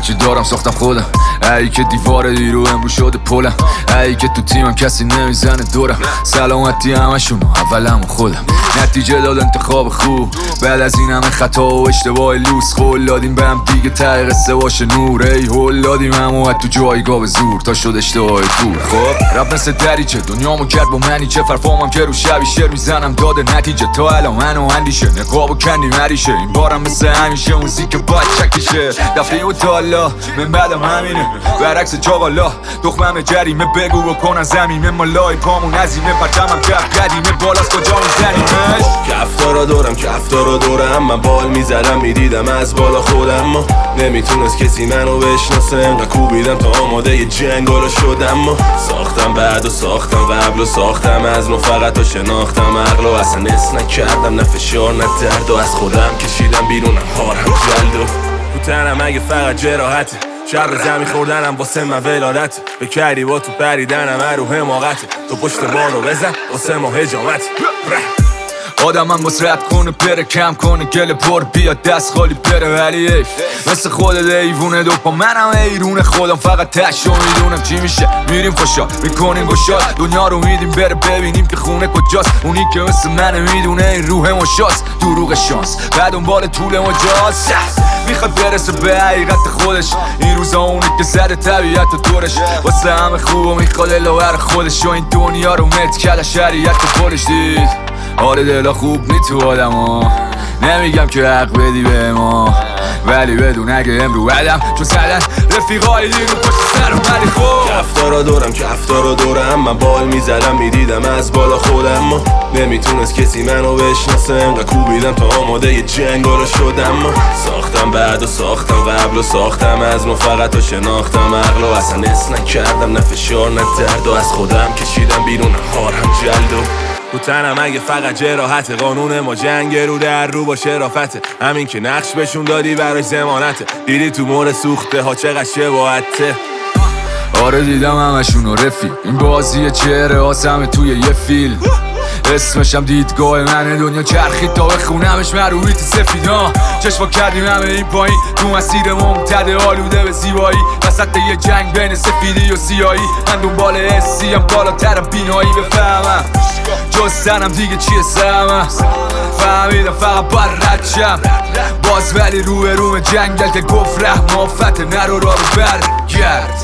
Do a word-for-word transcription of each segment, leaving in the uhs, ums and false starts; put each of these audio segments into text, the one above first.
هرچی دارم ساختم خودم. ای که دیوار دیرو امروز شده پلم. ای که تو تیمم کسی نمیزنه دورم. سلامتی همشون اولم خودم. نتیجه داد انتخاب خوب بعد از این همه خطا و اشتباه لوس. خول دادیم به هم دیگه ته قصه باشه نور. ای هول دادیم همو تو جایگاه به زور تا شد اشتباه دور. خب رب مثل دریچه دنیامو کرد با منی چه فرفامم که رو شبی شعر میزنم داده نتیجه. تا الان منو اندیشه نقاب و کندی مریشه. این بارم مثل همیشه موزیک باید چکشه. دفعه و تالا من بعدم همینه برعکس چاقالا. دخمم جریمه بگو بکنن زمینه مالای پامون عظیمه. پرچمم کف قدیمه بالاست کجا میزنیمش. کفتارا دورم کفتارا دورم من بال میزدم میدیدم از بالا خودم. ما نمیتونست کسی منو بشناسه انقدر کوبیدم تا آماده ی جنگالا شدم. ما ساختم بعد و ساختم قبل و ساختم از نو فقط و شناختم عقل و اصلا اس نکردم نه فشار نه درد و از خودم کشیدم بیرونم هارم جلد و تو تنم اگه فقط جراحته. شب زمین خوردنم واسه من ولادت. بکردی با تو پریدنم رو حماقته. تو پشت بارو بزن واسه ما هجامت. آدم هم باز رد کنه بره کم کنه گل پر بیاد دست خالی بره. ولی ایف مثل خودت ایوونه دو پا منم ایرونه خودم فقط تشو میدونم چی میشه. میریم خوشا میکنیم گشاد دنیا رو میدیم بره ببینیم که خونه کجاست. اونی که مثل منه میدونه این روح مشاست. دروغ شانس بعد اون بال طول مجاز میخواد برسه به حقیقت خودش. این روزا اونی که زده طبیعت و دورش واسه همه خوب و میخواد الاور خودش. و این دنیا رو مت کده شریعت و پولش دید. آره دلا خوب نی تو آدم ها نمیگم که حق بدی به ما ولی بدون اگه امرو بدم چون سدن رفیقای دیرو پشت سرم. ولی خوب کفتارا دورم کفتارا دورم من بال میزدم میدیدم از بالا خودم. ما نمیتونست کسی منو بشناسه انقدر کوبیدم تا آماده ی جنگالا شدم. ما ساختم بعد و ساختم قبل و ساختم از نو فقط و شناختم عقل و اصلا اس نکردم نه فشار نه درد و از خودم کشیدم بیرونم هارم جلد و تو تنم اگه فقط جراحته. قانون ما جنگ رو در رو با شرافته. همین که نقش بهشون دادی براش ضمانته. دیدی تو مور سوخته ها چقدر شباهته. آره دیدم همشونو رفیق. این بازی چهره آسمه توی یه فیلم. اسمشم دیدگاه منه دنیا چرخید تا بخونمش مرویت سفیدا. چشما کردیم همه این پایین تو مسیر ممتد آلوده به زیبایی. وسط یه جنگ بین سفیدی و سیایی من دنبال حسیم بالاترم بینایی بفهمم جز سنم دیگه چیه سهمم. فهمیدم فقط باید رد شم باز ولی روی روم جنگل که گفت ره مافت نرو را رو برگرد.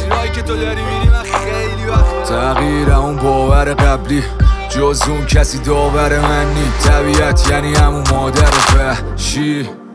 تغییر اون باور قبلی جز اون کسی داور من نی. طبیعت یعنی همون مادر وحشی.